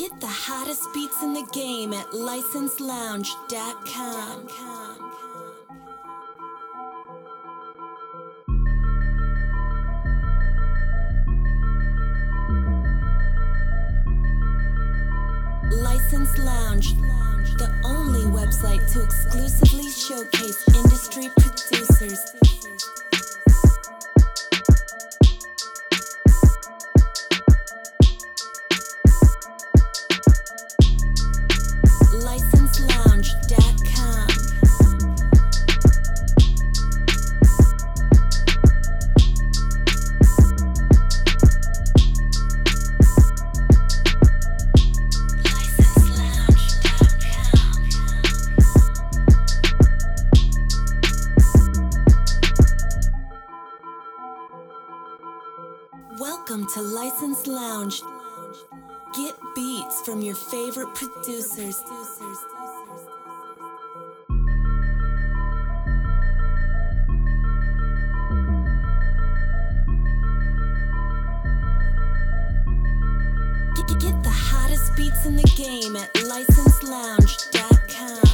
Get the hottest beats in the game at licenselounge.com. License Lounge, the only website to exclusively showcase industry producers. licenselounge.com. Welcome to License Lounge. Get beats from your favorite producers. Get the hottest beats in the game at licenselounge.com.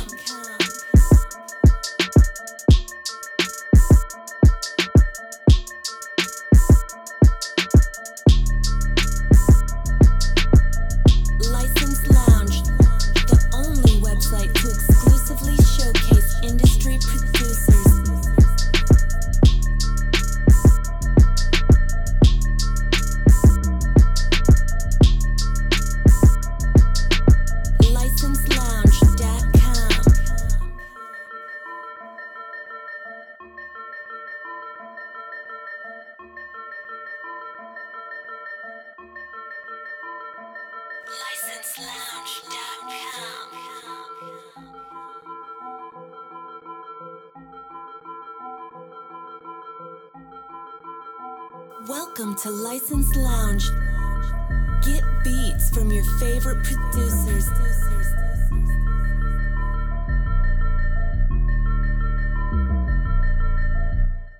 License Lounge, the only website to exclusively showcase industry producers. licenselounge.com. licenselounge.com. Welcome to License Lounge. Get beats from your favorite producers.